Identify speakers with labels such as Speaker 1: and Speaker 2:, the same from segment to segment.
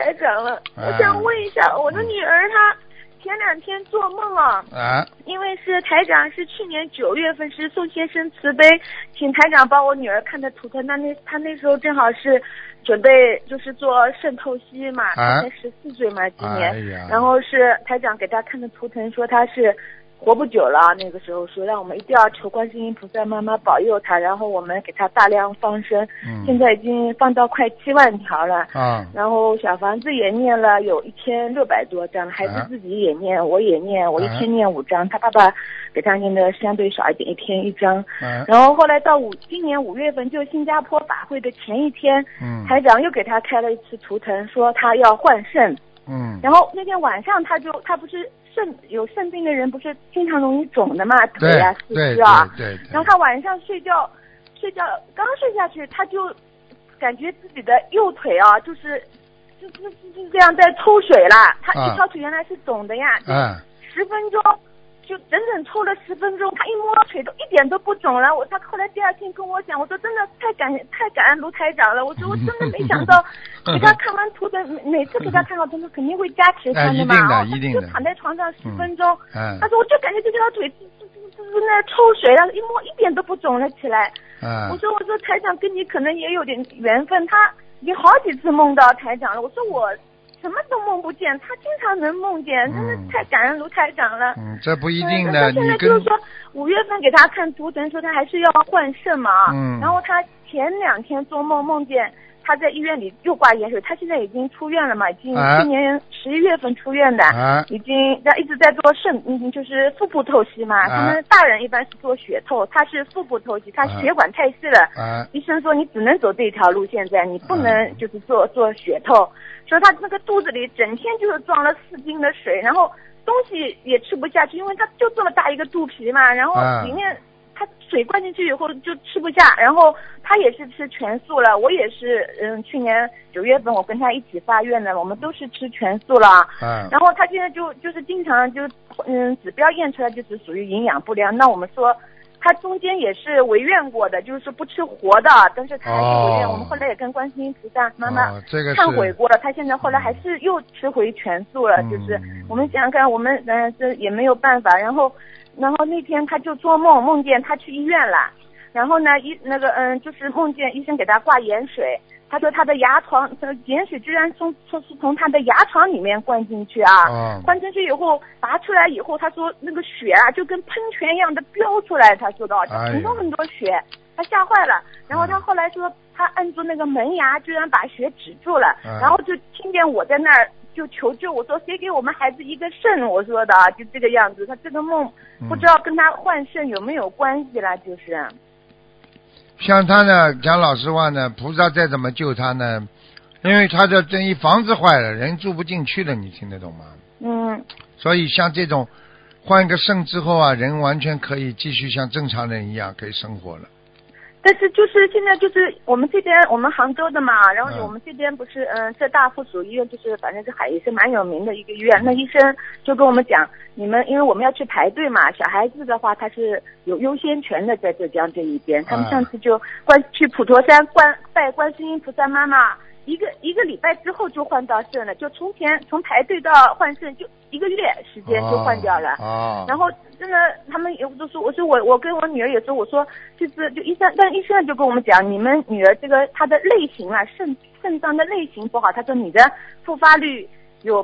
Speaker 1: 台长了。我想问一下，我的女儿她前2天做梦啊，因为是台长是去年9月份是宋先生慈悲，请台长帮我女儿看的图腾，她那时候正好是准备就是做肾透析嘛，她才14岁嘛今年，然后是台长给她看的图腾，说她是活不久了，那个时候说让我们一定要求观世音菩萨妈妈保佑她，然后我们给她大量放生，现在已经放到快7万条了，然后小房子也念了有1600多张，孩子自己也念，我也念，我一天念5张，他爸爸给他念的相对少一点，一天1张，然后后来到今年5月份就新加坡法会的前一天，台长又给他开了一次图腾，说他要换肾，然后那天晚上他不是有肾病的人不是经常容易肿的嘛，腿啊四肢啊，然后他晚上睡觉刚睡下去，他就感觉自己的右腿啊就是这样在抽水了，他一条腿原来是肿的呀，10分钟就整整抽了10分钟，他一摸腿都一点都不肿了。他后来第2天跟我讲，我说真的太感恩卢台长了，我说我真的没想到给他看完图腾，每次给他看好图腾肯定会加持他的嘛，
Speaker 2: 一定的，
Speaker 1: 就躺在床上10分钟，他说我就感觉这条腿那抽水了，一摸一点都不肿了起来。我说台长跟你可能也有点缘分，他已经好几次梦到台长了。我说我什么都梦不见，他经常能梦见，真的太感恩卢台长了。
Speaker 2: 这不一定的。
Speaker 1: 现在就是说5月份给他看图腾，说他还是要换肾嘛。然后他前2天做梦见他在医院里又挂盐水，他现在已经出院了嘛，已经去年11月份出院的，已经一直在做肾，就是腹部透析嘛。他们大人一般是做血透，他是腹部透析，他血管太细了，医生说你只能走这条路，现在你不能就是做血透，说他那个肚子里整天就是装了4斤的水，然后东西也吃不下去，因为他就这么大一个肚皮嘛，然后里面他水灌进去以后就吃不下，然后他也是吃全素了，我也是去年9月份我跟他一起发愿的，我们都是吃全素了，然后他现在就是经常指标验出来就是属于营养不良，那我们说他中间也是违愿过的，就是说不吃活的，但是他还是违愿，我们后来也跟观世音菩萨妈妈忏悔过了，他现在后来还是又吃回全素了，就是我们想想看，我们这也没有办法，然后那天他就做梦见他去医院了，然后呢就是梦见医生给他挂盐水，他说他的牙床盐水居然从他的牙床里面灌进去啊，灌进去以后拔出来以后，他说那个血啊就跟喷泉一样的飙出来，他说的很多血，他吓坏了，然后他后来说他按住那个门牙居然把血止住了，然后就听见我在那儿就求救，我说谁给我们孩子一个肾，我说的就这个样子，他这个梦不知道跟他换肾有没有关系啦，就是
Speaker 2: 像他呢讲老实话呢，菩萨再怎么救他呢，因为他的这一房子坏了，人住不进去了，你听得懂吗？所以像这种换一个肾之后啊，人完全可以继续像正常人一样可以生活了。
Speaker 1: 但是就是现在就是我们这边我们杭州的嘛，然后我们这边不是浙大附属医院，就是反正是也是蛮有名的一个医院，那医生就跟我们讲，你们因为我们要去排队嘛，小孩子的话他是有优先权的，在浙江这一边，他们上次就去普陀山拜观世音菩萨妈妈，一个礼拜之后就换到肾了，就从排队到换肾就1个月时间就换掉了。然后真的他们有都说，我跟我女儿也说，我说就是就医生就跟我们讲，你们女儿这个她的类型啊，肾脏的类型不好，他说你的复发率有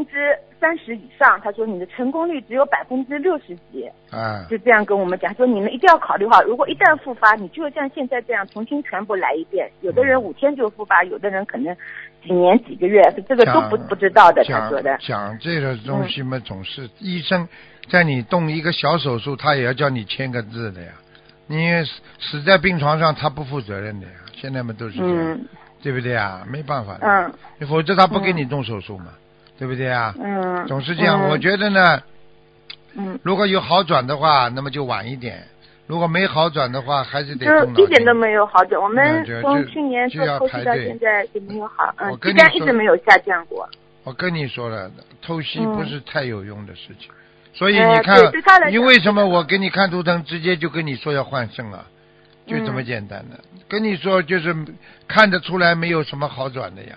Speaker 1: 30%以上，他说你的成功率只有60%几，就这样跟我们讲，说你们一定要考虑好，如果一旦复发，你就像现在这样重新全部来一遍，有的人5天就复发，有的人可能几年几个月，这个都不知道的，他说的。
Speaker 2: 讲这个东西嘛，总是医生在你动一个小手术，他也要叫你签个字的呀，你死在病床上，他不负责任的呀，现在嘛都是这样。对不对啊？没办法的，否则他不给你动手术嘛，对不对啊？总是这样。我觉得呢，如果有好转的话，那么就晚一点；如果没好转的话，还是得动脑筋。
Speaker 1: 就一点都没有好转。我们从去年做透析到现在就没有好，剂量一直没有下降过。
Speaker 2: 我跟你说了，透析不是太有用的事情，所以你看，你为什么我给你看图腾，直接就跟你说要换肾啊？就这么简单的，跟你说就是看得出来没有什么好转的呀，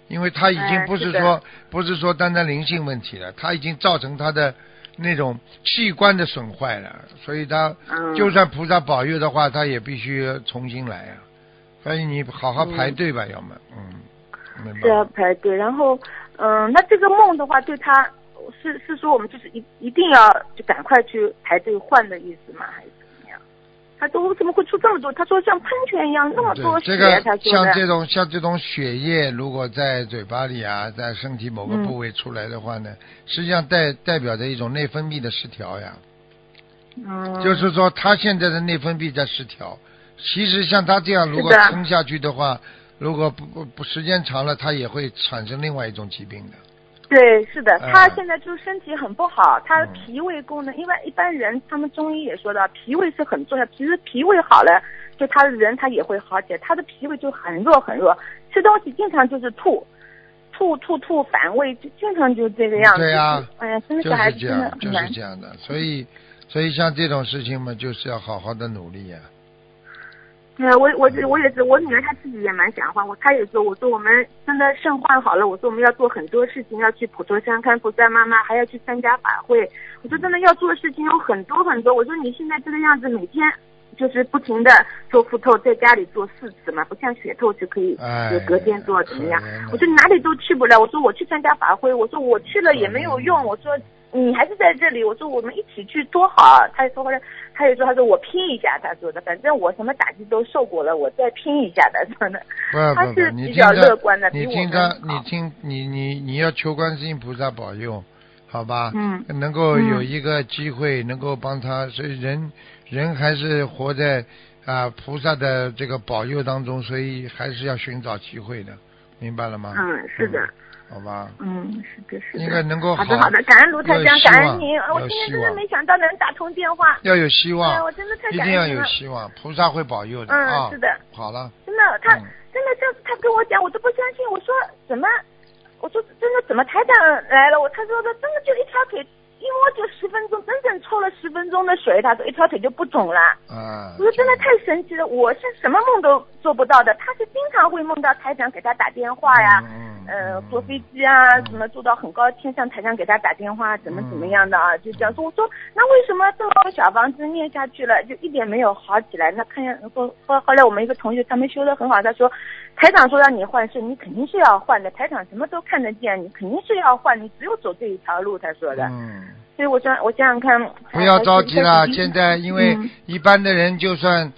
Speaker 2: 因为他已经不是说单单灵性问题了，他已经造成他的那种器官的损坏了，所以他就算菩萨保佑的话，他也必须重新来啊。所以你好好排队吧，要么
Speaker 1: 是要排队。然后那这个梦的话，对他是说我们就是一定要就赶快去排队换的意思吗？还是怎么样？他说我怎么会出这么多？他说像喷泉一样那么多血，
Speaker 2: 这个
Speaker 1: 他说
Speaker 2: 像这种血液，如果在嘴巴里啊，在身体某个部位出来的话呢，实际上代表着一种内分泌的失调呀。就是说他现在的内分泌在失调。其实像他这样，如果撑下去的话，如果不时间长了，他也会产生另外一种疾病的。
Speaker 1: 对，是的，他现在就是身体很不好，他的脾胃功能，因为一般人他们中医也说到，脾胃是很重要，其实脾胃好了，就他的人他也会好起来，他的脾胃就很弱很弱，吃东西经常就是吐反胃，就经常就这个样子。
Speaker 2: 对啊，
Speaker 1: 哎呀，真的小孩子真的很难。
Speaker 2: 就是这样的，所以像这种事情嘛，就是要好好的努力呀。
Speaker 1: 对，我也是，我女儿她自己也蛮想换，她也说，我说我们真的肾换好了，我说我们要做很多事情，要去普陀山看菩萨妈妈，还要去参加法会，我说真的要做的事情有很多很多，我说你现在这个样子，每天就是不停的做腹透，在家里做4次嘛，不像血透是可以隔天做怎么样？我说哪里都去不了，我说我去参加法会，我说我去了也没有用，我说你还是在这里，我说我们一起去多好。他说我拼一下，他说的，反正我什么打击都受过了，我再拼一下的，说的。他是比较乐观的，
Speaker 2: 你要求观世音菩萨保佑，好吧？能够有一个机会能够帮他，所以人还是活在菩萨的这个保佑当中，所以还是要寻找机会的，明白了吗？
Speaker 1: 是的。
Speaker 2: 好吧，
Speaker 1: 是的，
Speaker 2: 应该能够
Speaker 1: 好的，感恩卢台长，感恩您，我今天真的没想到能打通电话，
Speaker 2: 要有希望，
Speaker 1: 我真的太感恩
Speaker 2: 一定要有希望，菩萨会保佑的
Speaker 1: 是的，
Speaker 2: 好了，
Speaker 1: 真的，他真的上次他跟我讲，我都不相信，我说怎么，我说真的怎么台长来了，他说的真的就一条腿。一摸就10分钟，整整抽了10分钟的水，他说一条腿就不肿了。我说真的太神奇了，我是什么梦都做不到的，他是经常会梦到台长给他打电话呀，坐飞机啊，什么坐到很高天上，台长给他打电话，怎么样的啊，就这样说。我说那为什么这么多小房子念下去了，就一点没有好起来？那看见后来我们一个同学他们修得很好，他说台长说让你换肾，你肯定是要换的，台长什么都看得见，你肯定是要换，你只有走这一条路，他说的。所以我想想看，
Speaker 2: 不要着急了。现在因为一般的人就算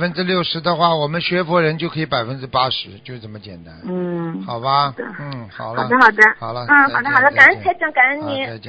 Speaker 2: 60%的话，我们学佛人就可以80%，就这么简单。好吧。好了。
Speaker 1: 好的。
Speaker 2: 好了。
Speaker 1: 好的，感恩台长，感恩您。